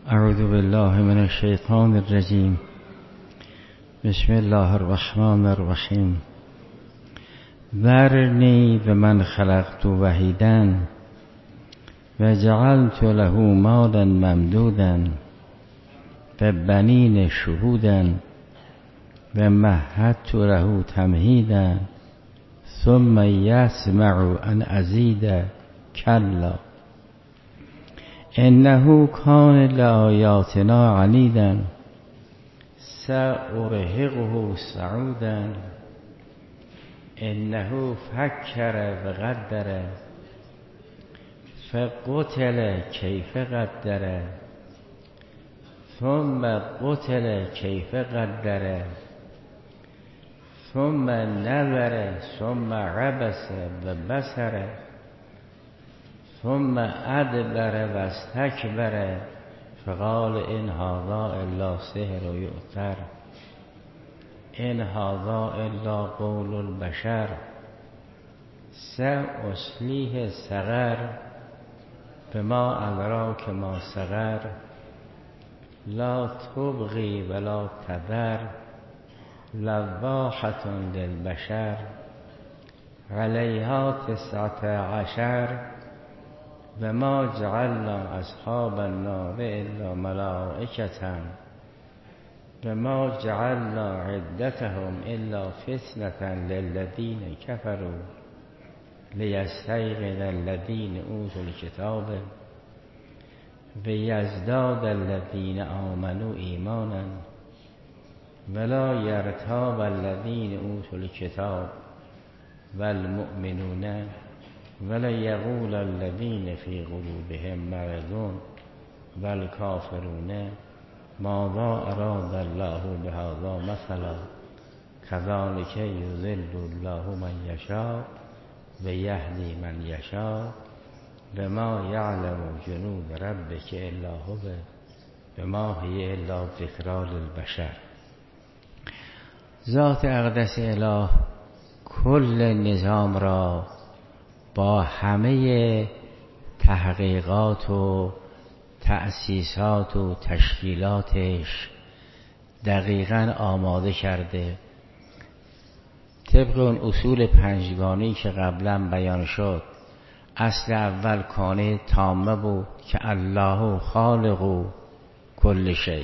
اعوذ بالله من الشیطان الرجیم. بسم الله الرحمن الرحیم. ذرنی و من خلقت وحیدا و جعلت له مالا ممدودا و بنین شهودا و مهدت له تمهیدا ثم یسمع ان ازید کلا انه کان لآیاتنا عنیدا سأرهقه صعودا انه فکر و قدر فقتل کیف قدر ثم قتل کیف قدر ثم نظر ثم عبس و بصر ثم ادبر و استکبر فقال ان هذا الا سحر یؤثر ان هذا الا قول البشر سأصلیه سقر بما ادراک ما سقر لا تبغی ولا تذر لواحة للبشر علیها 19 و ما جعلنا اصحاب النار الا ملائکة و ما جعلنا عدتهم الا فتنة للذین کفروا لیستیقن الذین اوتوا الکتاب و یزداد الذین آمنوا ایمانا ولا یرتاب الذین اوتوا الکتاب والمؤمنون ولا یقول الذین فی قلوبهم مرض والکافرون ماذا اراد الله بهذا مثلا کذلک یضل الله من یشاء و یهدی من یشاء و ما یعلم جنود ربک الا هو و ما هی الا ذکری للبشر. ذات اقدس اله کل نظام را با همه تحقیقات و تأسیسات و تشکیلاتش دقیقاً آماده کرده. طبق اون اصول پنجگانی که قبلا بیان شد، اصل اول کانه تامه بود که الله خالق کل شیء.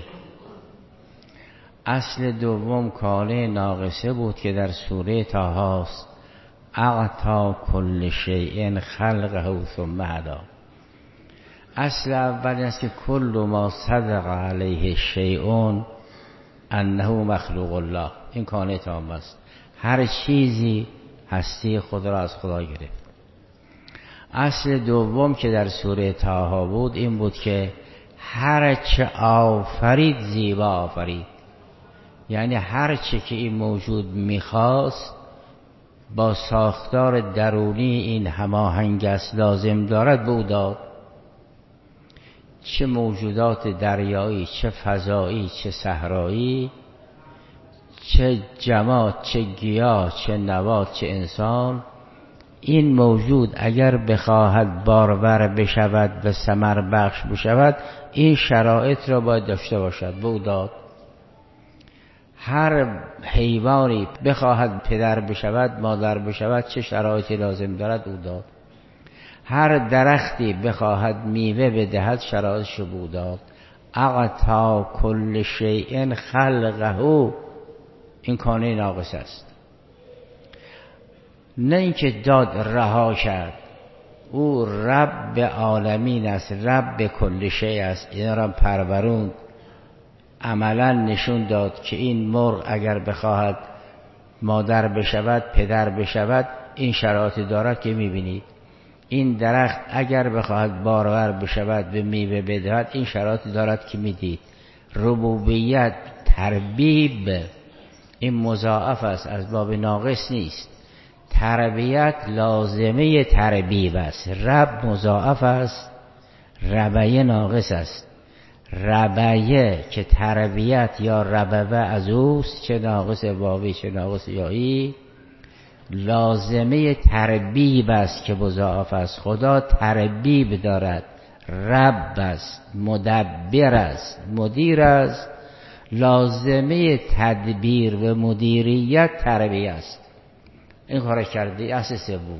اصل دوم کانه ناقصه بود که در سوره طه است، اعطا کل شیء خلقه ثم هدی. اصل اول است که کل ما صدق علیه شیء انه مخلوق الله. این کانه تام است، هر چیزی هستی خود را از خدا گرفت. اصل دوم که در سوره طه بود این بود که هر چه آفرید زیبا آفرید، یعنی هر چه که این موجود میخواست با ساختار درونی این هماهنگ است لازم دارد به او داد. چه موجودات دریایی، چه فضایی، چه صحرایی، چه جماد، چه گیاه، چه نبات، چه انسان، این موجود اگر بخواهد بارور بشود و ثمر بخش بشود این شرایط را باید داشته باشد، به او داد. هر حیوانی بخواهد پدر بشود مادر بشود چه شرایطی لازم دارد او داد. هر درختی بخواهد میوه بدهد شرایطش رو او داد. اعطا کل شیء خلقه. این کانه ناقص است، نه اینکه داد رها کرد. او رب عالمین است، رب کل شیء است. اینا را پروروند، عملا نشون داد که این مرغ اگر بخواهد مادر بشود پدر بشود این شرایطی دارد که میبینید. این درخت اگر بخواهد بارور بشود به میوه بدهد این شرایطی دارد که میدید. ربوبیت تربیب این مضاعف است، از باب ناقص نیست. تربیت لازمه تربیب است. رب مضاعف است، ربیه ناقص است. ربیه که تربیت یا ربوه از اوست، چه ناقص واوی چه ناقص یایی، لازمه تربیب است که مضاعف است. خدا تربیب دارد، رب است، مدبر است، مدیر است. لازمه تدبیر و مدیریت تربیه است. این کار کرده. اصل سوم.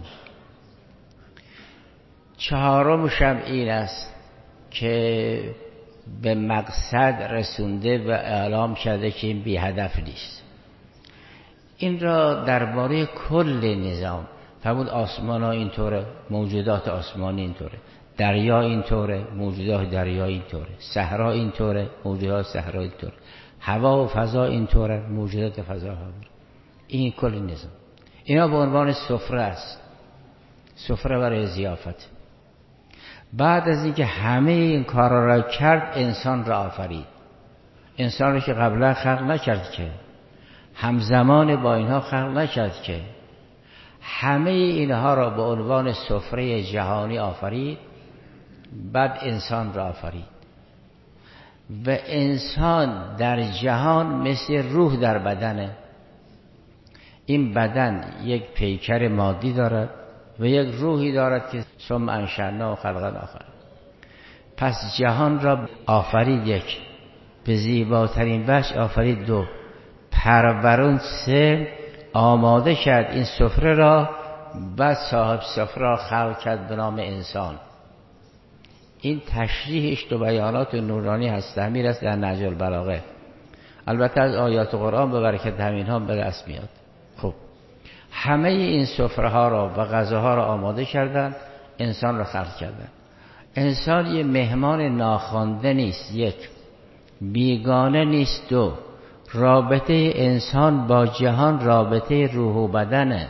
چهارمش هم این است که به مقصد رسونده و اعلام کرده که این بی هدف نیست. این را درباره کل نظام فرمود. آسمان ها اینطوره، موجودات آسمانی اینطوره، دریا اینطوره، موجودات دریا اینطوره، صحرا اینطوره، موجودات صحرا اینطوره، هوا و فضا اینطوره، موجودات فضا هوا. این کل نظام. اینا به عنوان سفره است، سفره برای ضیافت. بعد از اینکه همه این کارا را کرد، انسان را آفرید. انسان را که قبلا خلق نکرد که، همزمان با اینها خلق نکرد که، همه اینها را به عنوان سفره جهانی آفرید. بعد انسان را آفرید و انسان در جهان مثل روح در بدنه. این بدن یک پیکر مادی دارد و یک روحی دارد که ثم انشأناه خلقا آخر. پس جهان را آفرید یک، به زیباترین وجه آفرید دو، پرورون سه، آماده کرد این سفره را. بعد صاحب سفره را خلق کرد به نام انسان. این تشریحش تو بیانات نورانی هست، تعمیر است در نهج البلاغه. البته از آیات قرآن به برکت همین ها به دست میاد. خب همه این سفره ها را و غذاها را آماده کردن، انسان را خلق کردن. انسان یه مهمان ناخوانده نیست، یک، بیگانه نیست، دو، رابطه انسان با جهان رابطه روح و بدنه.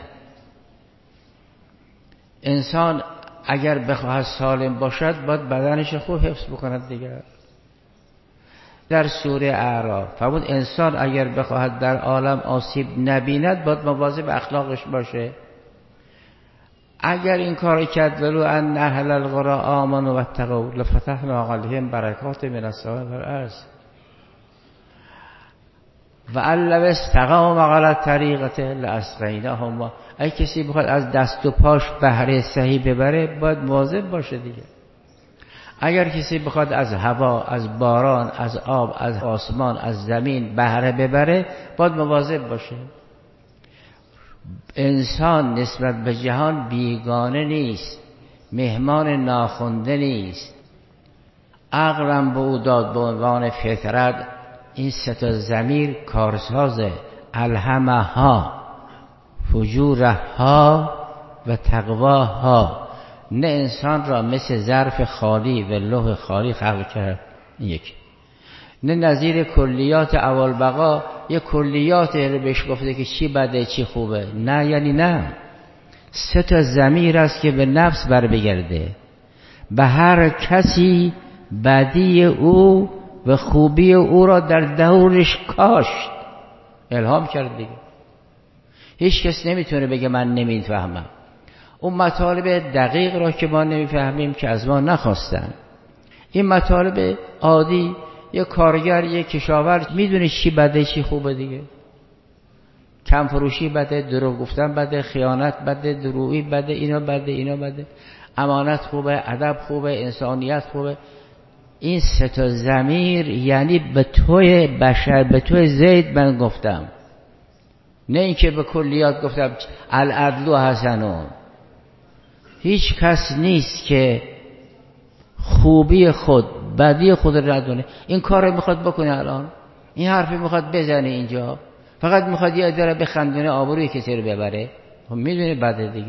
انسان اگر بخواهد سالم باشد باید بدنش خوب حفظ بکند دیگر. در سوره اعراف فرمود انسان اگر بخواهد در عالم آسیب نبیند باید مواظب اخلاقش باشه. اگر این کار کرد ولو ان اهل القرى آمنوا واتقوا لفتحنا علیهم برکات من السماء والارض و ان لو استقاموا علی الطریقة لاسقیناهم. اگه کسی بخواد از دست و پاش بهره صحیح ببره باید مواظب باشه دیگه. اگر کسی بخواد از هوا، از باران، از آب، از آسمان، از زمین بهره ببره باید مواظب باشه. انسان نسبت به جهان بیگانه نیست، مهمان ناخوانده نیست. عقلم به او داد به عنوان فطرت. این سه تا ضمیر کارسازه. الهمها فجورها و تقواها. نه انسان را مثل ظرف خالی و لوح خالی خلق کرد، یک. نه نظیر کلیات اولبقا یک کلیات رو بهش گفته که چی بده چی خوبه. نه، یعنی نه، سه تا ضمیر است که به نفس بر بگرده. به هر کسی بدی او و خوبی او را در دورش کاشت، الهام کرد دیگه. هیچ کس نمیتونه بگه من نمیفهمم. اون مطالب دقیق را که ما نمیفهمیم که از ما نخواستن. این مطالب عادی یه کارگر، یه کشاورز میدونه چی بده چی خوبه دیگه. کم فروشی بده، دروغ گفتن بده، خیانت بده، دروغی بده، اینا بده، اینا بده. امانت خوبه، ادب خوبه، انسانیت خوبه. این سه تا ضمیر یعنی به توی بشر، به توی زید من گفتم، نه اینکه به کلیات گفتم العدل حسنون. هیچ کس نیست که خوبی خود بدی خود را ندونه. این کار رو میخواد بکنه، الان این حرفی میخواد بزنه اینجا، فقط میخواد یه عده بخندونه، آبروی کسی رو ببره. خب میدونه بده دیگه.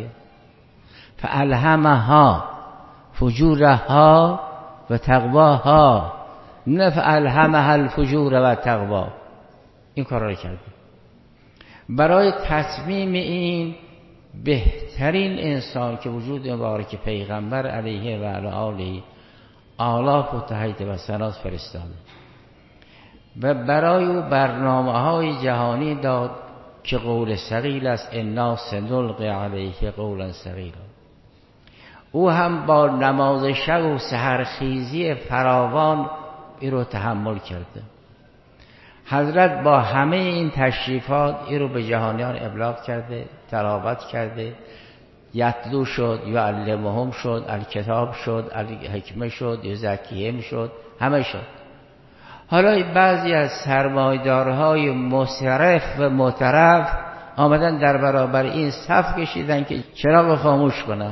فالهمها فجورها و تقواها، نه فالهمها الفجور و تقوا. این کار رو کرده. برای تتمیم این بهترین انسان که وجود مبارک پیغمبر علیه و علی آله آلاف و تحیط و سنات فرستاده و برای او برنامه‌های جهانی داد که قول ثقیل است. انا سنلقی علیه قولا ثقیلا. او هم با نماز شب و سحرخیزی فراوان این رو تحمل کرده. حضرت با همه این تشریفات این رو به جهانیان ابلاغ کرده، تلاوت کرده، یتلو شد، یعلمهم شد، الکتاب شد، الحکمه شد، یزکیهم شد، همه شد. حالا بعضی از سرمایه‌دارهای مسرف و معترف آمدن در برابر این صف کشیدن که چراغ خاموش کنن.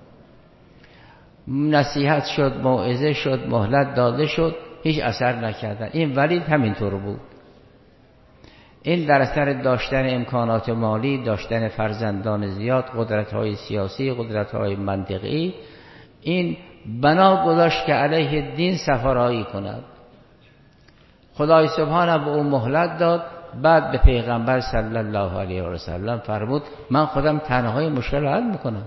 نصیحت شد، موعظه شد، مهلت داده شد، هیچ اثر نکردن. این ولید همینطور بود. این در اثر داشتن امکانات مالی، داشتن فرزندان زیاد، قدرت‌های سیاسی، قدرت‌های منطقی، این بنا گذاشت که علیه دین سفرایی کند. خدای سبحانه به او مهلت داد. بعد به پیغمبر صلی الله علیه و سلم فرمود من خودم تنهای مشکل حل میکنم.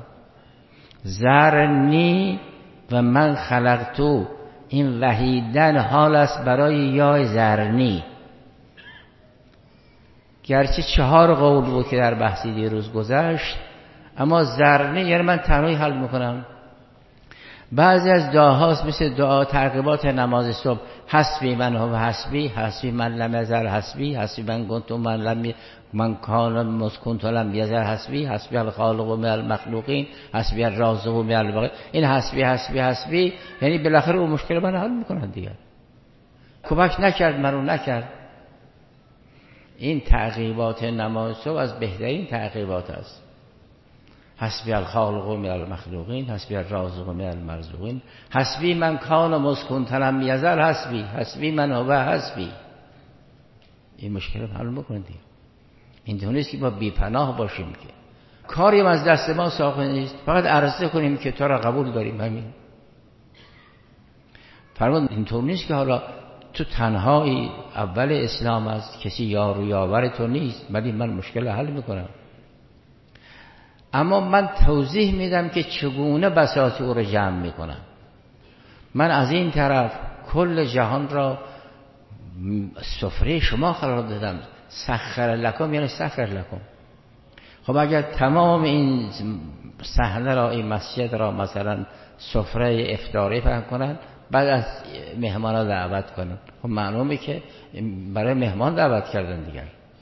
ذرنی و من خلقتو، این وحیدن حال است برای یا ذرنی. گرچه 4 قول بود که در بحثی دیروز گذشت، اما ذرنی یعنی من تنهایی حل میکنم. بعضی از دعاهاست مثل دعا ترغیبات نماز صبح، حسبی من هو حسبی، حسبی من لم یزل حسبی، حسبی من کنت من کان مسکنت لم یزل حسبی، حسبی الخالق من المخلوقین، حسبی الرازق من الباقی. این حسبی حسبی حسبی یعنی بالاخره اون مشکل من حل میکنن دیگه. کمک نکرد، منو نکرد. این تعقیبات نماز صبح از بهترین تعقیبات است. حسبی الخالق من المخلوقین، حسبی الرازق من المرزوقین، حسبی من کان مسکنت لم یزل حسبی، حسبی من هو حسبی. این مشکل رو حل بکنید. این نیست که با بی‌پناه باشیم که کاری از دست ما ساخته نیست، فقط عرضه کنیم که تو را قبول داریم. همین فرمان. اینطور نیست که حالا تو تنهایی اول اسلام است، کسی یار و یاور تو نیست، ولی من مشکل حل میکنم. اما من توضیح میدم که چگونه بساط او را جمع میکنم. من از این طرف کل جهان را سفره شما قرار دادم. سخر لکم یعنی سخر لکم. خب اگر تمام این صحنه را، این مسجد را مثلا سفره افطاری فهم کنن، بعد از مهمان ها دعوت کنن، خب معلومه که برای مهمان دعوت کردن دیگر.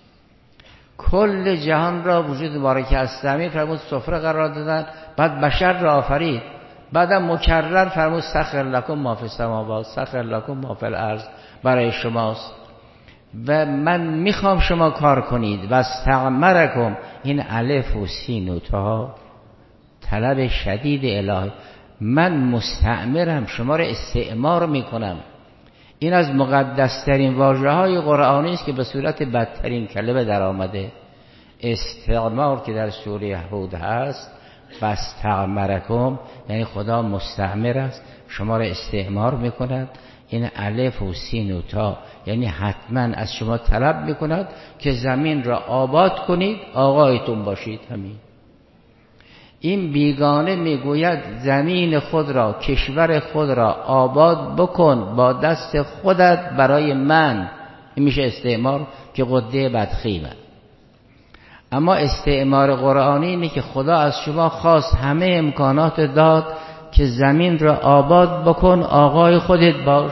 کل جهان را وجود مبارک از زمین فرمود سفره قرار دادن، بعد بشر را آفرید، بعدم مکرر فرمود سخر لکم ما فی السماوات، سخر لکم ما فی الارض، برای شماست و من میخوام شما کار کنید. و استعمرکم، این الف و سین و تا طلب شدید الهی. من مستعمرم، شما را استعمار میکنم. این از مقدسترین واژه‌های قرآنی است که به صورت بدترین کلمه در آمده. استعمار که در سوره هود هست، فاستعمرکم یعنی خدا مستعمر است، شما را استعمار میکند. این الف و سین و تا یعنی حتما از شما طلب میکند که زمین را آباد کنید، آقایتون باشید. همین. این بیگانه میگوید زمین خود را، کشور خود را آباد بکن با دست خودت برای من. این میشه استعمار که قده بدخیمه. اما استعمار قرآنی اینه که خدا از شما خواست، همه امکانات داد که زمین را آباد بکن، آقای خودت باش.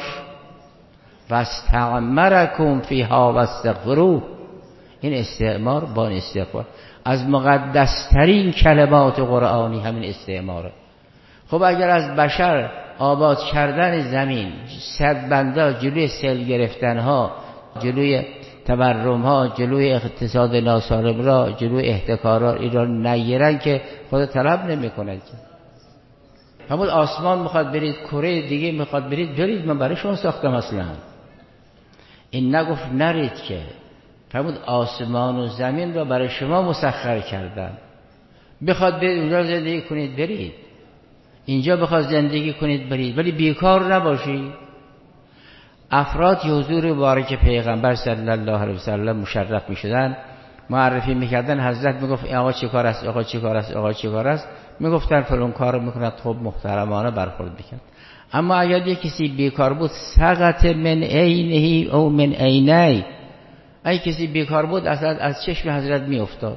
واستعمرکم فیها واستغفروه. این استعمار با استغفار از مقدسترین کلمات قرآنی همین استعماره. خب اگر از بشر آباد کردن زمین، سدبندها، جلوی سیل گرفتن ها، جلوی تورم ها، جلوی اقتصاد ناسالم را، جلوی احتکارات ایران نگیرن که خدا طلب نمی کند که همون آسمان میخواد برید، کره دیگه میخواد برید، من برای شما ساختم اصلا. این نگفت نرید که، فرمود آسمان و زمین را برای شما مسخر کردم. بخواد برید اونجا زندگی کنید برید، اینجا بخواد زندگی کنید برید، ولی بیکار نباشید. افراد حضور مبارک پیغمبر صلی الله علیه و سلم مشرف میشدن، معرفی میکردن، حضرت میگفت آقا چی کار است، آقا چی کار است، آقا چی کار است، میگفتن فلان کارو میکند. خب محترمانه برخورد میکرد. اما اگر یک کسی بیکار بود، سقط من عینه او من عینی، اگه کسی بیکار بود اصلا از چشم حضرت میافتاد.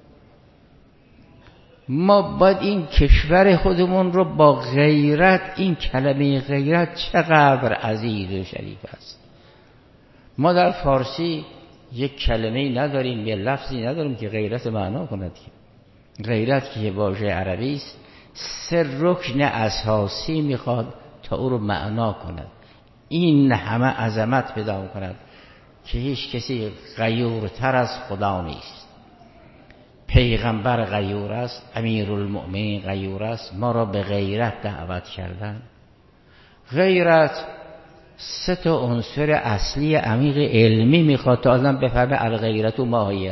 ما باید این کشور خودمون رو با غیرت، این کلمه غیرت چقدر عزیز و شریف است. ما در فارسی یک کلمه نداریم، یه لفظی نداریم که غیرت معنا کند. غیرت که واژه عربی است 3 رکن اساسی میخواد تا او رو معنا کند. این همه عظمت پیدا کند که هیچ کسی غیورتر از خدا نیست. پیغمبر غیور است، امیرالمؤمنین غیور است، ما را به غیرت دعوت کردن. غیرت 3 عنصر اصلی عمیق علمی میخواد تا آدم بفهمه الغیرت و ماهیه.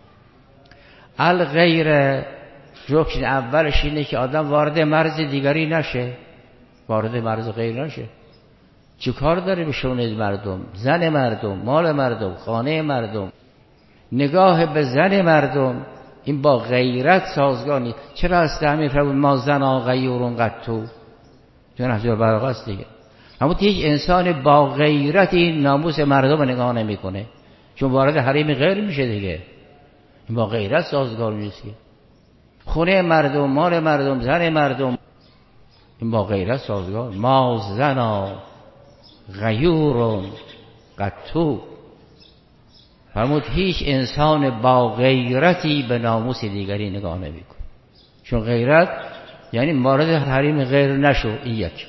الغیره رکن اولش اینه که آدم وارد مرز دیگری نشه، وارد مرز غیر نشه. چه کار داره به شؤون مردم، زن مردم، مال مردم، خانه مردم، نگاه به زن مردم؟ این با غیرت سازگار نیست. چرا از همین فرمود ما زنا غیورون قطو؟ چون نهج براغه است دیگه. اما هیچ انسان با غیرتی ناموس مردم رو نگاه نمیکنه، چون وارد حریم غیر میشه دیگه. این با غیرت سازگار نیست. خونه مردم، مال مردم، زن مردم، این با غیرت سازگار. ما زنا غیورون قطو. فرمود هیچ انسان با غیرتی به ناموس دیگری نگاه نمیکنه، چون غیرت یعنی وارد حریم غیر نشو. این یک.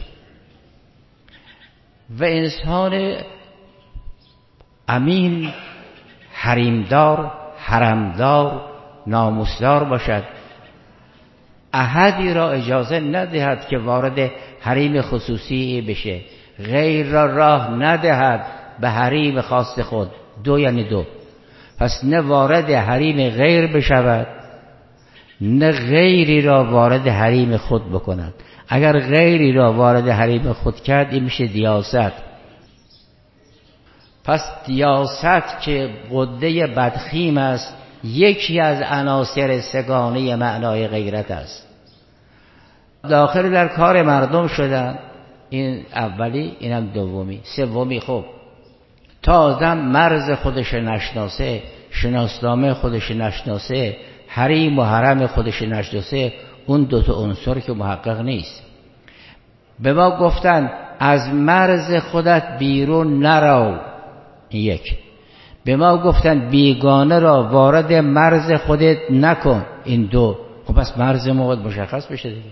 و انسان امین، حریمدار، حرمدار، ناموسدار باشد. احدی را اجازه ندهد که وارد حریم خصوصی بشه، غیر را راه ندهد به حریم خاص خود. 2 یعنی 2. پس نه وارد حریم غیر بشود، نه غیری را وارد حریم خود بکند. اگر غیری را وارد حریم خود کرد این میشه دیاست. پس دیاست که غده بدخیم است، یکی از عناصر 3گانه معنای غیرت است. داخل در کار مردم شدن، این اولی، اینم دومی. سومی خب تا آدم مرز خودش نشناسه، شناسنامه خودش نشناسه، حریم و حرم خودش نشناسه، اون 2 عنصر که محقق نیست. به ما گفتن از مرز خودت بیرون نرو، یک. به ما گفتن بیگانه را وارد مرز خودت نکن، این 2. خب پس مرز ما باید مشخص بشه دیگه.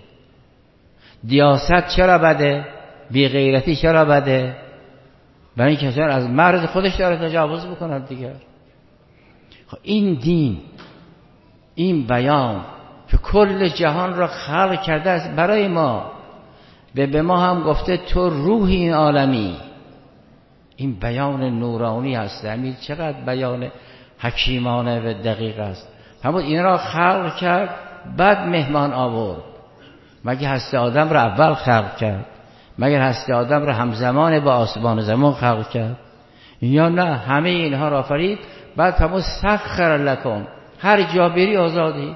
دیاست چرا بده؟ بی غیرتی چرا بده؟ برای این کسان از مرز خودش داره تجاوز بکنند دیگه. خب این دین، این بیان که کل جهان را خلق کرده است برای ما، به ما هم گفته تو روحی این عالمی. این بیان نورانی است. همین چقدر بیان حکیمانه و دقیق است. همون این را خلق کرد، بعد مهمان آورد. مگه هسته آدم را اول خلق کرد؟ مگر هسته آدم را همزمان با آسمان زمان خلق کرد؟ یا نه همه اینها را آفرید، بعد همون سخر لکم، هر جا بری آزادی،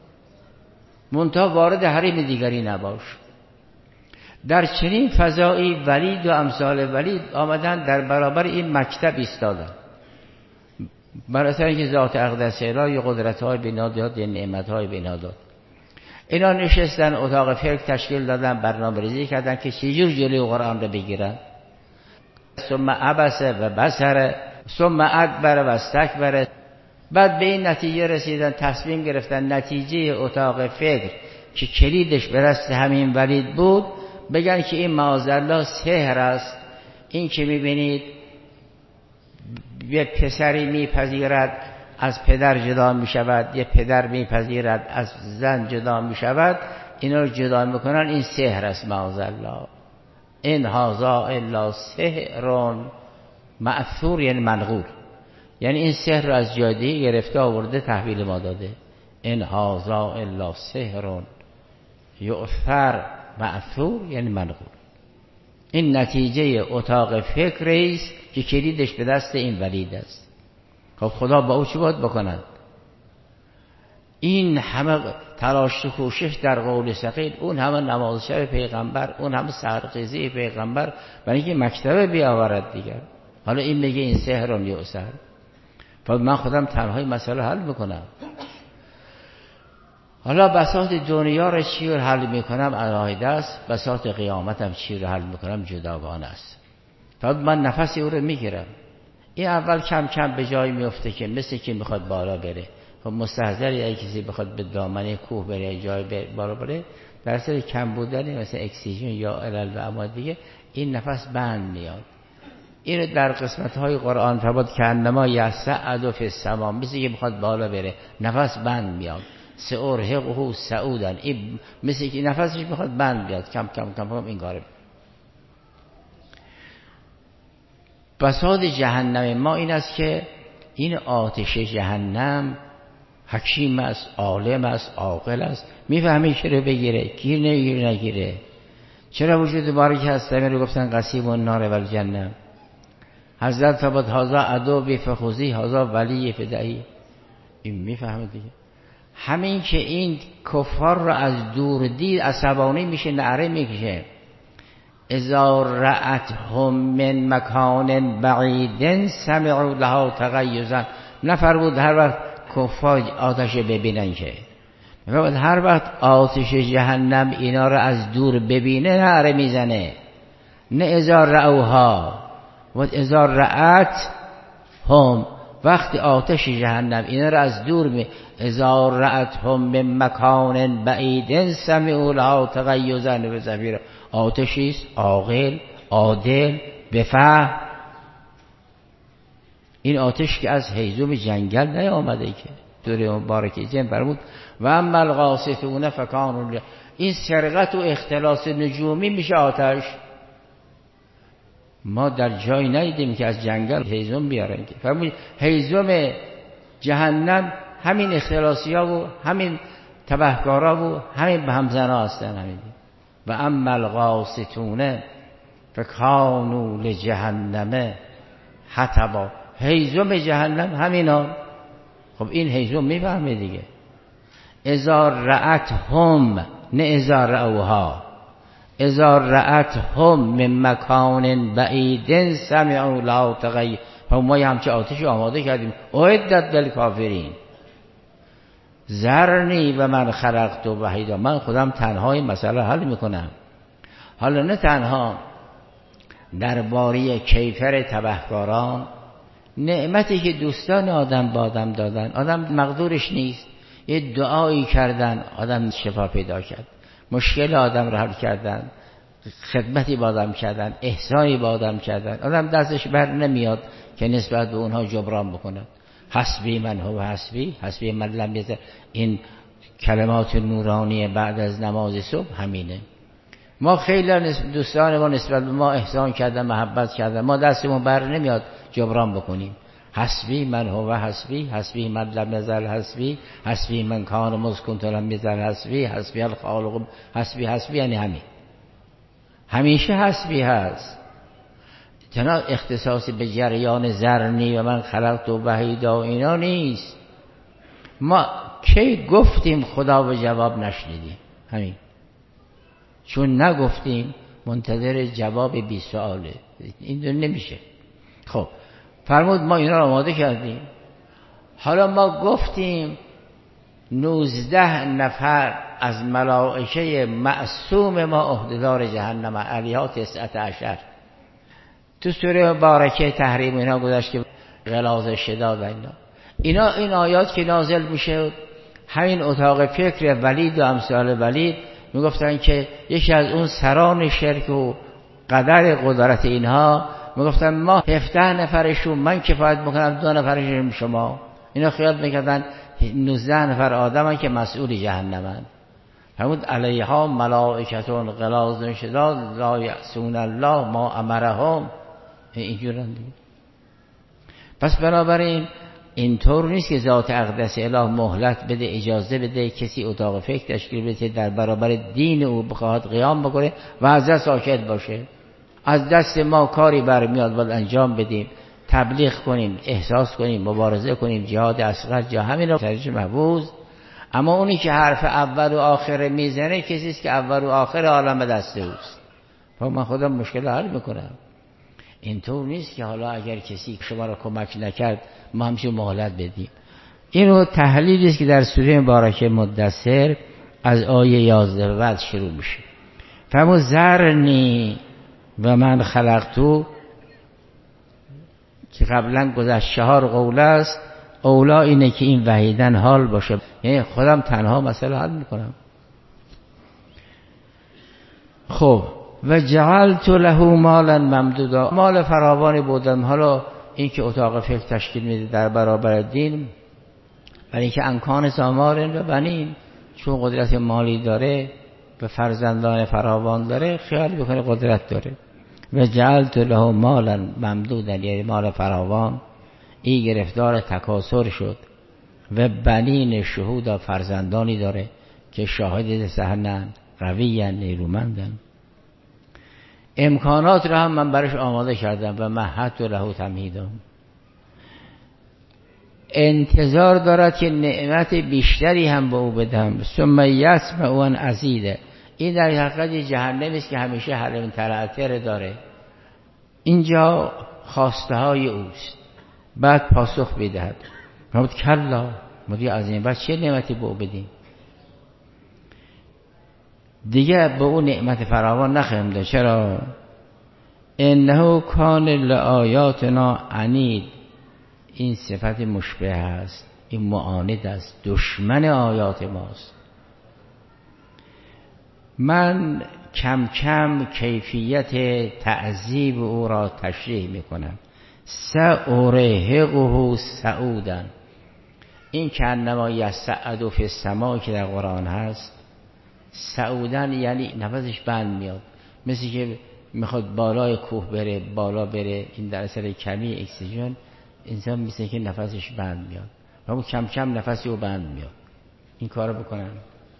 منتها وارد حریم دیگری نباش. در چنین فضایی ولید و امثال ولید آمدن در برابر این مکتب ایستادن، برای اثر اینکه ذات اقدس الهی قدرت‌های بیناداد، نعمت‌های بیناداد. اینا نشستن اتاق فکر تشکیل دادن، برنامه ریزی کردن که چجور جلوی قرآن رو بگیرن. ثم عبس و بصر ثم ادبر و استکبر. بعد به این نتیجه رسیدن، تصمیم گرفتن نتیجه اتاق فکر که کلیدش به دست همین ولید بود، بگن که این معاذالله سحر است. این که میبینید یه پسری میپذیرد از پدر جدا میشود، یه پدر میپذیرد از زن جدا میشود، اینا رو جدا میکنن، این سحر است معاذالله. این هذا الا سحر مأثور، یعنی منقول، یعنی این سحر رو از جادی گرفته آورده تحویل ما داده. این هذا الا سحر یؤثر مأثور، یعنی منقول. این نتیجه اتاق فکر است که کلیدش به دست این ولید است. خب خدا با او چی باید بکنند؟ این همه تلاش و کوشش در قول ثقیل، اون همه نماز شب پیغمبر، اون همه سحرخیزی پیغمبر برای اینکه مکتبه بیاورد دیگر. حالا این میگه این سحر یؤثر. من خودم تنهای مسئله حل میکنم. حالا بساط دنیا رو چی رو حل میکنم علاهده است، بساط قیامتم چی رو حل میکنم جداگانه است. من نفسی او رو میگیرم. این اول کم کم به جای میفته که مثل که میخواد بالا بره، خب مستحضر اگه کسی بخواد به دامنه کوه بره جای بالا بره، در اثر کم بودن مثلا اکسیژن یا علل و امراض دیگه این نفس بند میاد. اینو در قسمت های قرآن فرمود که انما یصعد فی السما، مثل که بخواد بالا بره نفس بند میاد. سأرهقه صعودا، این مثل که نفسش بخواد بند بیاد، کم کم کم کم این کاره. فساد جهنم ما این است که این آتش جهنم حکیم است، عالم است، عاقل است، میفهمه چرا بگیره، گیر نگیره. چرا وجود باری که هست رو گفتن قسیم النار و الجنه. حضرت فرمود هذا عدو فخذی هذا ولی فدعی. این میفهمه دیگه. همین که این کفار رو از دور دید عصبانی میشه، نعره میکشه اذا رأتهم من مکان بعید سمعوا لها تغیظا. نفرمود هر وقت کفار آتش ببینن، که میفرمود هر وقت آتش جهنم اینا رو از دور ببینه نعره میزنه. نه اذا رأوها و اذا رأت هم، وقتی آتش جهنم اینا رو از دور اذا رأتهم من مکان بعید سمعوا لها تغیظا و زفیرا. آتشی است عاقل، عادل، بفهم. این آتش که از هیزم جنگل نیامده که دوره مبارکه جن فرمود و اما القاسطون فکانوا. این سرقت و اختلاس نجومی میشه آتش. ما در جایی ندیدیم که از جنگل هیزم بیارن که فرمود هیزم جهنم همین اختلاسی ها و همین تبهکارا و همین به همزنا هستن. همین و اما القاسطون فکانوا لجهنم حطبا. هیزم جهنم همینا. خب این هیزم میفهمه دیگه. اذا رأتهم نه اذا رأوها. اذا رأتهم من مکان بعید سمعوا لها تغیظا. ما همچه آتش آماده کردیم اعدت للکافرین. ذرنی و من خلقت وحیدا. من خودم تنها این مسئله حل میکنم. حالا نه تنها درباره کیفر تبهکاران، نعمتی که دوستان آدم با آدم دادن، آدم مقدورش نیست، یه دعایی کردن آدم شفا پیدا کرد، مشکل آدم رو حل کردن، خدمتی با آدم کردن، احسانی با آدم کردن، آدم دستش بر نمیاد که نسبت به اونها جبران بکنه. حسبی من هو حسبی، حسبی من لم یزل. این کلمات نورانی بعد از نماز صبح همینه. ما خیلی دوستان ما نسبت به ما احسان کردن، محبت کردن، ما دستمون بر نمیاد جبران بکنیم. حسبی من هو حسبی، حسبی من لم یزل حسبی، حسبی من کان مسکن لم یزل حسبی، حسبی الخالق حسبی. حسبی یعنی همین، همیشه حسبی هست. تنها اختصاصی به جریان ذرنی و من خلقت و وحیدا و اینا نیست. ما کی گفتیم خدا به جواب نشنیدیم؟ همین، چون نگفتیم منتظر جواب 20 سواله. این دو نمیشه. خب فرمود ما اینا رو آماده کردیم. حالا ما گفتیم 19 نفر از ملائکه معصوم ما عهدهدار جهنم، علیها 19. تو سوره مبارکه تحریم اینا گذاشت که غلاظ شداد اینا این آیات که نازل میشه، همین اتاق فکر ولید و امثال ولید میگفتن که یکی از اون سران شرک و قدر قدرت اینها میگفتن ما 17 نفرشون من کفایت میکنم، 2 نفرشون شما. اینا خیال میکردن 19 نفر آدمن که مسئول جهنمن. فرمود علیها ملائکتون غلاظ شداد لا یعصون الله ما امرهم. اینجورن دیگه. پس بنابراین اینطور نیست که ذات اقدس اله مهلت بده، اجازه بده کسی اتاق فکر تشکیل بده در برابر دین او بخواد قیام بکنه و ازش ساکت باشه. از دست ما کاری برمیاد باید انجام بدیم، تبلیغ کنیم، احساس کنیم، مبارزه کنیم، جهاد اصغر جا همین رو تریج محفوظ. اما اونی که حرف اول و آخر میزنه کسی است که اول و آخر عالم دست اوست. من خودم مشکل حل میکنم. اینطور نیست که حالا اگر کسی شما را کمک نکرد ما همچون مهلت بدیم. اینو تحلیلی است که در سوره مبارکه مدثر از آیه 11 بعد شروع میشه. فرمود ذرنی و من خلقتو، که قبلا گذشت 4 قول است، اولا اینه که این وحیدن حال باشه، یعنی خودم تنها مسئله حل میکنم. خب و جعلت له مالا ممدودا، مال فراوانی بودم. حالا این که اتاق فکر تشکیل میده در برابر دین، ولی اینکه انکان سامارن و بنین، چون قدرت مالی داره و فرزندان فراوان داره، خیال بکنه قدرت داره. و جعلت له مالا ممدودا، یعنی مال فراوان، این گرفتار تکاثر شد. و بنین شهودا، فرزندانی داره که شاهد صحنن، قویان، نیرومندن. امکانات را هم من برش آماده کردم. و مهدت له تمهیدا، انتظار دارد که نعمت بیشتری هم به او بدم. ثم یسمع ان ازیده، این در حقیقت جهنم است که همیشه حرم ترعتر داره. اینجا خواسته های اوست، بعد پاسخ میدهد. فرمود کلا، مدی از این بعد چه نعمتی به او بدیم؟ دیگه به اون نعمت فراوان نخواهیم داد. چرا؟ انه کان لآیاتنا عنید، این صفت مشبه است، این معاند است، دشمن آیات ماست. من کم کم کیفیت تعذیب او را تشریح میکنم. سأرهقه صعودا، این که انما یصعد فی السماء که در قرآن هست، صعودن یعنی نفسش بند میاد، مثل که میخواد بالای کوه بره، بالا بره. این در اثر کمی اکسیژن انسان مثل که نفسش بند میاد و اون کم کم نفسی او بند میاد. این کارو بکنن.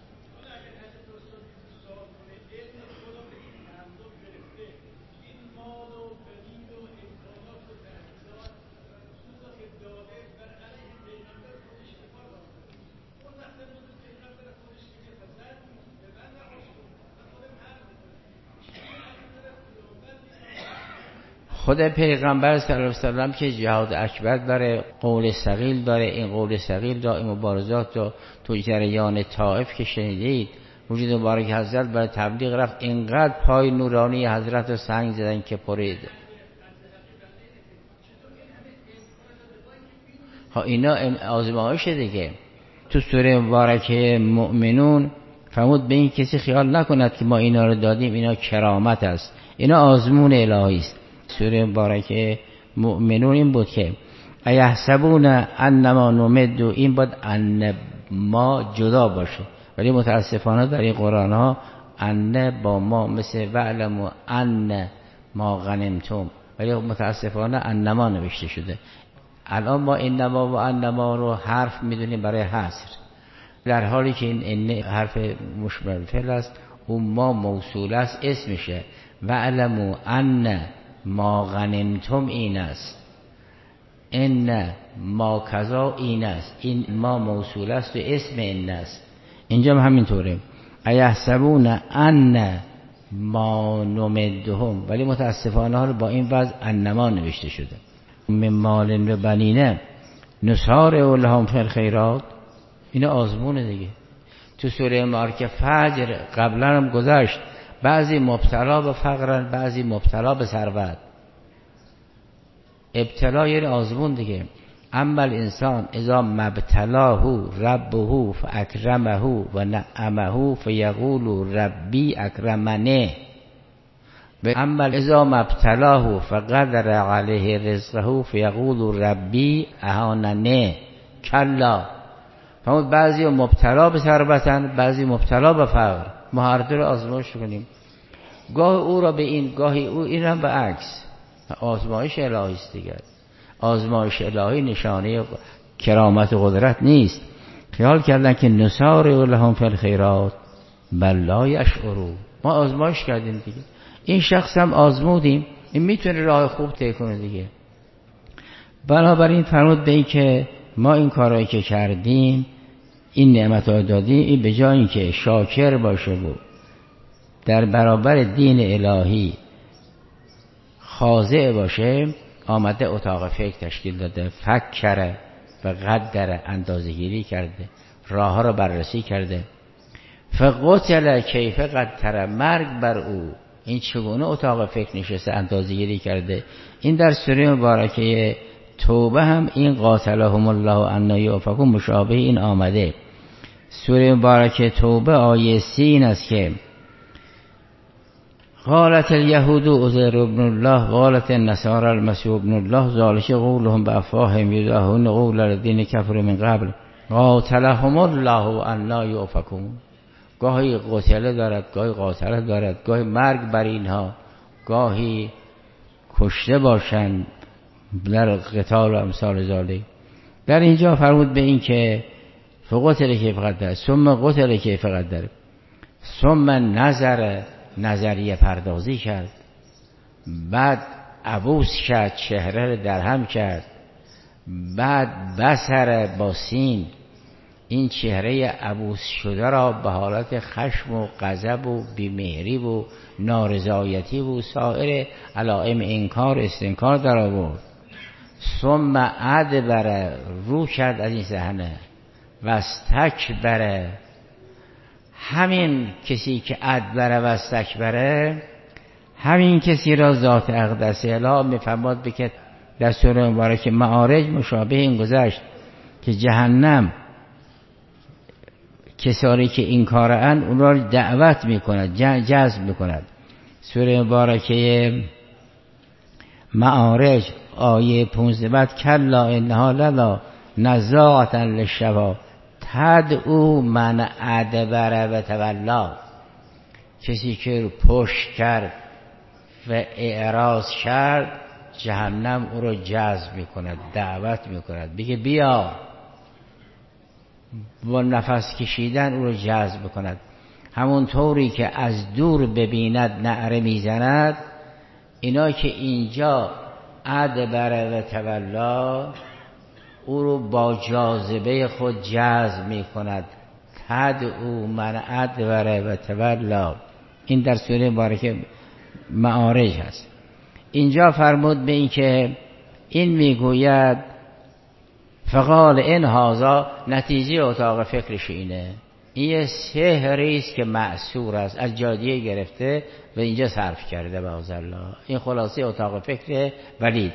خود پیغمبر صلی الله علیه وسلم که جهاد اکبر داره، قول ثقیل داره. این قول ثقیل دائم مبارزات رو تو جریان طائف که شنیدید، وجود مبارک حضرت برای تبلیغ رفت، اینقدر پای نورانی حضرت رو سنگ زدن که پرید. ها اینا آزمایش دیگه. تو سوره مبارکه مؤمنون فرمود به این کسی خیال نکند که ما اینا رو دادیم اینا کرامت است، اینا آزمون الهی است. سوره مبارکه مؤمنون این بود که ایحسبون انما نمد، این بود ان ما جدا باشه، ولی متاسفانه در این قرآن ها ان با ما مثل وعلم ان ما غنمتم، ولی متاسفانه انما نوشته شده. الان ما انما و انما رو حرف میدونیم برای حصر، در حالی که این حرف مشبه فعل است، اون ما موصول است اسمشه. وعلموا ان ما غنمتم این است، ان ما کذا این است، این ما موصول است و اسم این است. اینجا هم همینطوره. ایحسبون ان ما نمدهم، ولی متاسفانه ها با این وضع انما نوشته شده. من مال و بنینه نسارع لهم فی الخیرات، این آزمونه دیگه. تو سوره مبارکه فجر قبلا هم گذشت، بعضی مبتلا به فقرن، بعضی مبتلا به ثروت. ابتلا یعنی آزمون دیگه. اما الانسان اذا مبتلاه ربه فاکرمه و نعمه فیقول ربی اکرمنه، اما اذا مبتلاه فقدر علیه رزقه فیقول ربی اهاننه. کلا، فرمود بعضی مبتلا به ثروتن، بعضی مبتلا به فقر. ما هر دو رو آزمایش کنیم، گاه او را به این، گاهی او این هم به عکس. آزمایش الهی است دیگر. آزمایش الهی نشانه کرامت و قدرت نیست. خیال کردن که نسارع لهم فی الخیرات بل لا یشعرون. ما آزمایش کردیم دیگه، این شخص هم آزمودیم، این میتونه راه خوب طی کنه دیگه. بنابراین فرمود به این که ما این کارهایی که کردیم، این نعمت ها دادیم، این به جای اینکه شاکر باشه و در برابر دین الهی خاضع باشه، آمده اتاق فکر تشکیل داده، فکر و قدر، اندازه‌گیری کرده، راه ها رو بررسی کرده. فقتل کیف قدر، مرگ بر او، این چگونه اتاق فکر نشسته اندازه‌گیری کرده. این در سوره مبارکه توبه هم این قاتلهم الله انا یؤفکون مشابه این آمده. سوره مبارکه توبه آیه 30 این است که قالت اليهود عزیر ابن الله قالت النصارى المسیح ابن الله ذلك قولهم بافواههم یضاهئون قول الذین کفروا من قبل قاتلهم الله انا یؤفکون. گاهی قتله دارد، گاهی قاتله دارد، گاهی مرگ بر اینها، گاهی کشته باشند در قتال و امثال ذالک. در اینجا فرمود به این که فقتل کیف قدر ثم قتل کیف قدر ثم نظریه پردازی کرد، بعد عبوس کرد، چهره رو درهم کرد، بعد بصر با سین این چهره عبوس شده را به حالت خشم و غضب و بیمهری و نارضایتی و سایر علائم انکار استنکار در آورد. ثم ادبر رو کرد از این صحنه و استکبر. همین کسی که ادبر و استکبره همین کسی را ذات اقدس اله میفرماد بکت در سوره مبارکه معارج مشابه این گذشت که جهنم کسانی که این کارن اون را دعوت میکند، جذب میکند. سوره مبارکه معارج آیه 15 بعد کلا انها للا نزاعتا للشوا تدعو من ادبر و تولا. کسی که پشت کرد و اعراض کرد جهنم او رو جذب میکند، دعوت میکند، بگه بیا، با نفس کشیدن او رو جذب میکند. همون طوری که از دور ببیند نعره میزند، اینا که اینجا ادبر و تولا او رو با جاذبه خود جذب میکند. تدعو من ادبر و تولا. این در سوره مبارکه معارج هست. اینجا فرمود به این که این میگوید فقال این هازا، نتیجه اتاق فکرش اینه، این یه سحری است که معصور است، از جادیه گرفته و اینجا صرف کرده معاذالله. این خلاصه اتاق فکر ولید.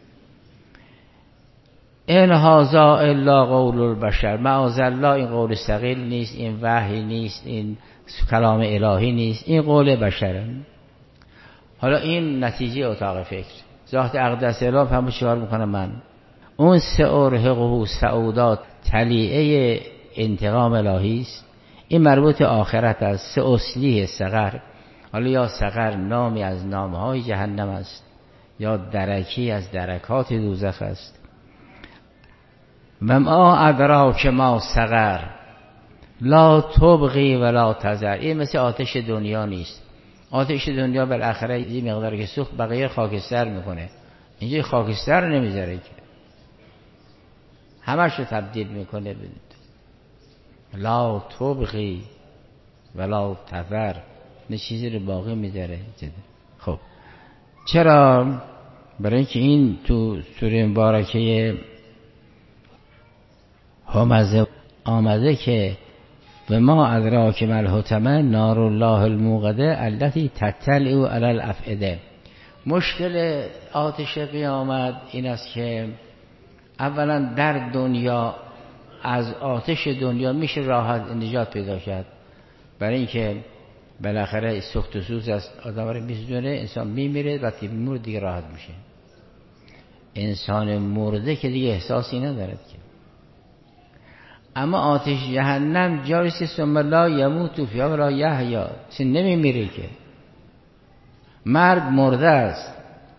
این هازا الا قول البشر، معاذالله این قول ثقیل نیست، این وحی نیست، این کلام الهی نیست، این قول بشره. حالا این نتیجه اتاق فکر. ذات اقدس اله همون چیکار میکنه؟ من اون سأرهقه سعودات تلیعه انتقام الهی است. این مربوط آخرت است. سأصلیه سقر. حالا یا سقر نامی از نامهای جهنم است یا درکی از درکات دوزخ است. و ما ادراک ما سقر لا تبغی ولا تذر. این مثل آتش دنیا نیست. آتش دنیا بالاخره یه مقدار که سوخت بقیه خاکستر میکنه، اینجا خاکستر نمیذاره که همش رو تبدیل میکنه. لا تبغی ولا تذر، نه چیزی رو باقی میذاره. خب چرا؟ برای اینکه این تو سوره مبارکه همزه آمده که و ما ادراک ما الحطمه نار الله الموقده التي تطلع علی الافئده. مشکل آتش قیامت این است که اولا در دنیا از آتش دنیا میشه راحت نجات پیدا کرد، برای اینکه بالاخره سوخت و سوز است، آدم رو میسوزونه، انسان میمیره، وقتی میمیره دیگه راحت میشه. انسان مرده که دیگه احساسی ندارد که. اما آتش جهنم جاییست که ثم لا یموت فیها ولا یحیا، چه نمیمیره که، مرگ مرده است.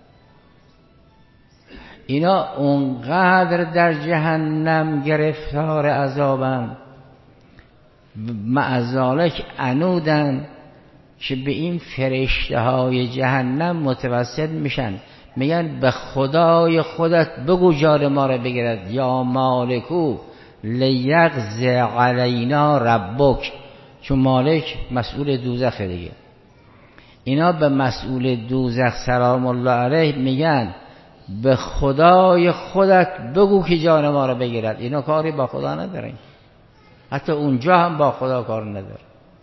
اینا اونقدر در جهنم گرفتار عذابن، معذالک عنودن که به این فرشته های جهنم متوسل میشن، میگن به خدای خودت بگو جان ما رو بگیرد، یا مالکو لیغز علینا ربک. چون مالک مسئول دوزخ دیگه. اینا به مسئول دوزخ سلام الله علیه میگن به خدای خودت بگو که جان ما رو بگیرد. اینا کاری با خدا ندارن، حتی اونجا هم با خدا کار نداره.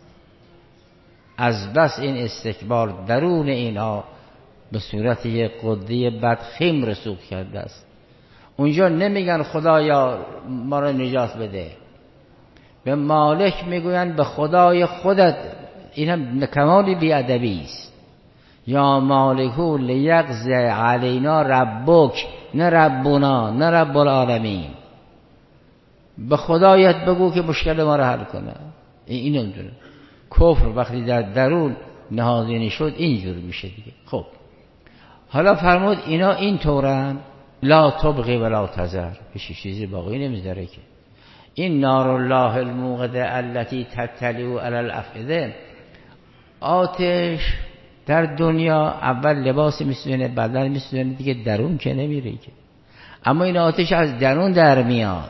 از بس این استکبار درون اینها به صورت یک قده بدخیم رسوخ کرده است. اونجا نمیگن خدایا ما رو نجات بده، به مالک میگوین به خدای خودت. این هم کمال بیادبی است. یا مالکو لیقضی علینا ربک، نه ربنا، نه رب العالمین. به خدایت بگو که مشکل ما رو حل کنه. اینو میدونه. کفر وقتی در درون نهادینه شد اینجور میشه دیگه. خب حالا فرمود اینا این طورن، لا تبغی ولا تذر، هیچ چیزی باقی نمیذاره که. این نار الله الموقده التي تطلع علی الافئده، آتش در دنیا اول لباس میسونه، بدن میسونه دیگه، درون که نمیره که. اما این آتش از درون در میاد.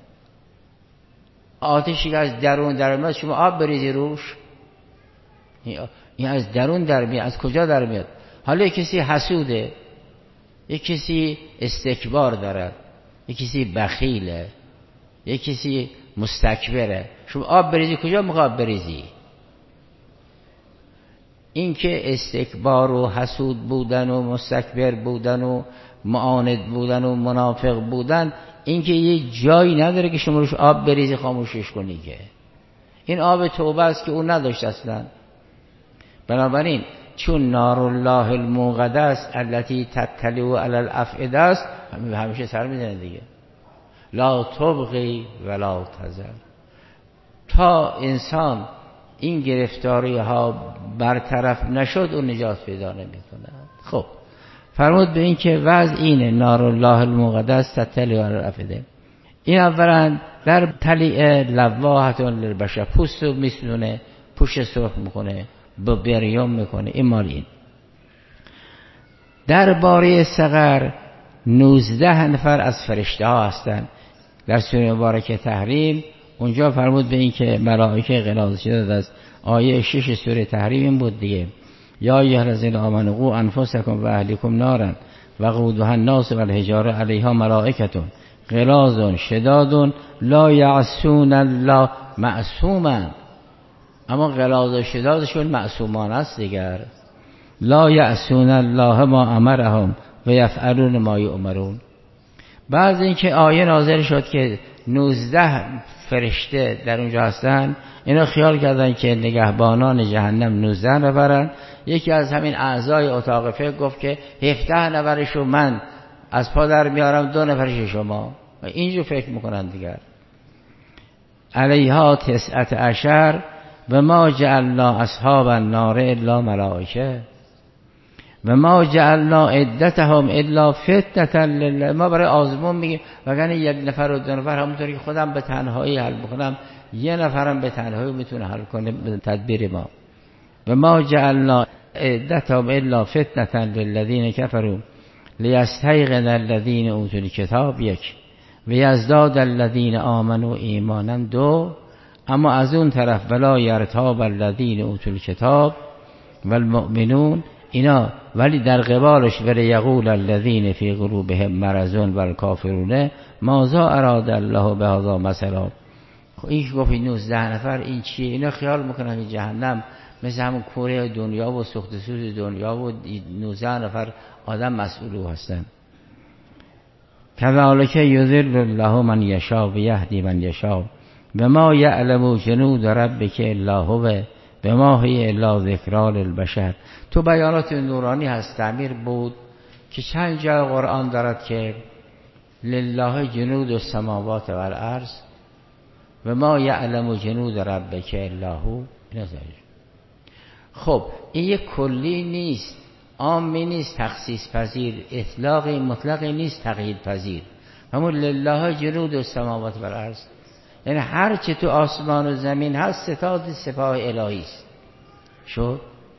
آتشی که از درون در میاد شما آب بریزی روش، این از درون در میاد. از کجا در میاد؟ حالا یک کسی حسوده، یک کسی استکبار دارد، یک کسی بخیله، یک کسی مستکبره. شما آب بریزی کجا میخواد آب بریزی؟ این که استکبار و حسود بودن و مستکبر بودن و معاند بودن و منافق بودن، این که یه جایی نداره که شما روش آب بریزی خاموشش کنی که. این آب توبه است که اون نداشت اصلا. بنابراین چون نار الله الموقده است التي تطلع علی الافئده است، همیشه سر میزنه دیگه. لا تبغی ولا تذر. تا انسان این گرفتاری ها برطرف نشد اون نجات پیدا نمی کند. خب فرمود به این که وضع اینه، نار الله الموقده است تطلع علی الافئده. این اولا در طلیع لواحتون للبشر، پوست رو میسونه، پوش سرخ میکنه، با بریوم میکنه. این مال این. در باره سقر 19 نفر از فرشته ها هستند. در سوره مبارکه تحریم اونجا فرمود به این که ملائکه غلاظ شده است. آیه 6 سوره تحریم این بود دیگه. یا ایها الذین آمنوا قوا انفسکم و اهلیکم نارا وقودها الناس والحجاره علیها ملائکة غلاظ شداد لا یعصون الله معصوما. اما غلاظ و شدادشون معصومان است دیگر. لا یعصون الله ما امرهم و یفعلون ما یؤمرون. بعد اینکه آیه نازل شد که 19 فرشته در اونجا هستن، اینا خیال کردن که نگهبانان جهنم 19 نفرن. یکی از همین اعضای اتاق فکر گفت که 17 نفرشو من از پا در میارم، 2 نفرش شما. اینجور فکر میکنن دیگر. علیها 19 و ما جعلنا اصحاب النار الا ملائکه و ما جعلنا عدتهم الا فتنة لله. ما برای آزمون میگیم، وگرنه 1 نفر و 2 نفر همونطوری که خودم به تنهایی حل بکنم، 1 نفرم به تنهایی میتونه حل کنه به تدبیر ما. و ما جعلنا عدتهم الا فتنة للذین کفروا لیستیقن الذین اوتوا الکتاب 1 و یزداد الذین آمنوا ایمانا 2. اما از اون طرف ولا یرتاب الذین اوتوا الکتاب والمؤمنون اینا، ولی در قبالش ولی یقول الذین فی قلوبهم مرض والکافرون ماذا اراد الله بهذا مثلا. این گفت 19 نفر این چیه؟ اینا خیال میکنن این جهنم مثل همون کوره دنیا و سوخت سوز دنیا و 19 نفر آدم مسئول هستن. کذالک یضل الله من یشاء و یهدی من یشاء و ما یعلم جنود ربک الا هو و ما هی الا ذکری للبشر. تو بیانات نورانی هست تعمیر بود که چند جا قرآن دارد که لله جنود السماوات والارض و ما یعلم جنود ربک الا هو. خب این یک کلی نیست، عامی نیست، تخصیص پذیر، اطلاقی مطلقی نیست، تقیید پذیر. همون لله جنود السماوات والارض یعنی هر چه تو آسمان و زمین هست ستاد سپاه الهی است. شد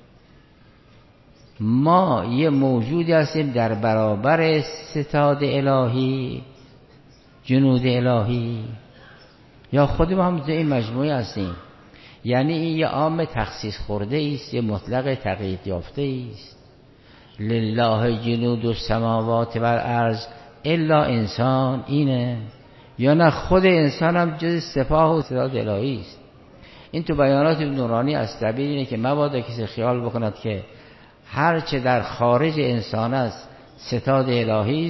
ما یه موجودی هستیم در برابر ستاد الهی، جنود الهی، یا خود ما هم این مجموعه هستیم؟ یعنی این یه عام تخصیص خورده است، یه مطلق تقیید یافته است. لله جنود السماوات والارض الا انسان اینه، یا نه خود انسان هم جز سپاه و ستاد الهی است. این تو بیانات نورانی از تعبیر اینه که مبادا کسی خیال بکند که هر چه در خارج انسان است ستاد الهی است،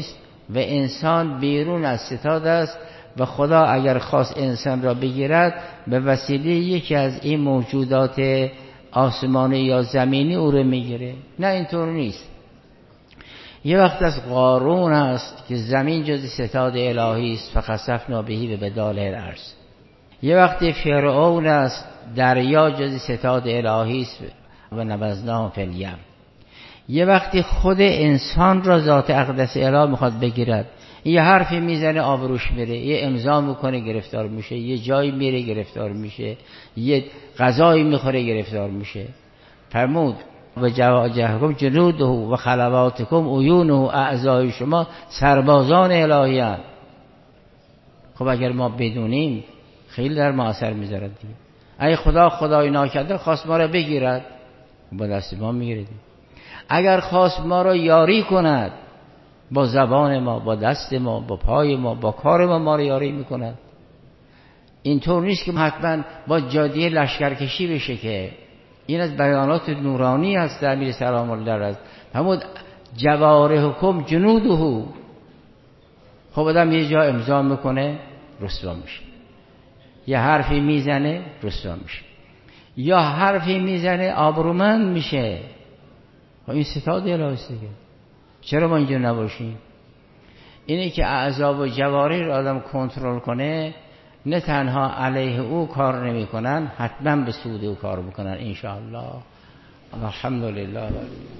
و انسان بیرون از ستاد است و خدا اگر خواست انسان را بگیرد به وسیله یکی از این موجودات آسمانی یا زمینی او را میگیره. نه اینطور نیست. یه وقت از قارون است که زمین جز ستاد الهی است فخسفنا به بدال الارض. یه وقت فرعون است دریا جز ستاد الهی است و نبذناه فی الیم. یه وقتی خود انسان را ذات اقدس اله میخواد بگیرد، یه حرفی میزنه آبروش میره، یه امضا میکنه گرفتار میشه، یه جایی میره گرفتار میشه، یه غذایی میخوره گرفتار میشه. فرمود و جواجهکم جنوده و خلواتکم عیونه و اعضای شما سربازان الهی هستند. خب اگر ما بدونیم خیلی در ما اثر میذارد دیگه. اگه خدا خدای ناکرده خواست ما را بگیرد با دست ما میگیرد. اگر خواست ما را یاری کند با زبان ما، با دست ما، با پای ما، با کار ما را یاری میکند. اینطور نیست که حتما با جادیه لشکرکشی بشه، که این از بیانات نورانی هست در امیر سلام الله علیه. همون جوارحکم جنوده. خب آدم یه جا امضا میکنه رسوا میشه، یه حرفی میزنه رسوا میشه، یا حرفی میزنه آبرومند میشه. خب این ستاد الهی است دیگه. چرا ما اینجا نباشیم؟ اینه که اعضا و جوارح رو آدم کنترل کنه، نه تنها علیه او کار نمی کنن، حتما به سود او کار میکنن ان شاء الله. الحمدلله.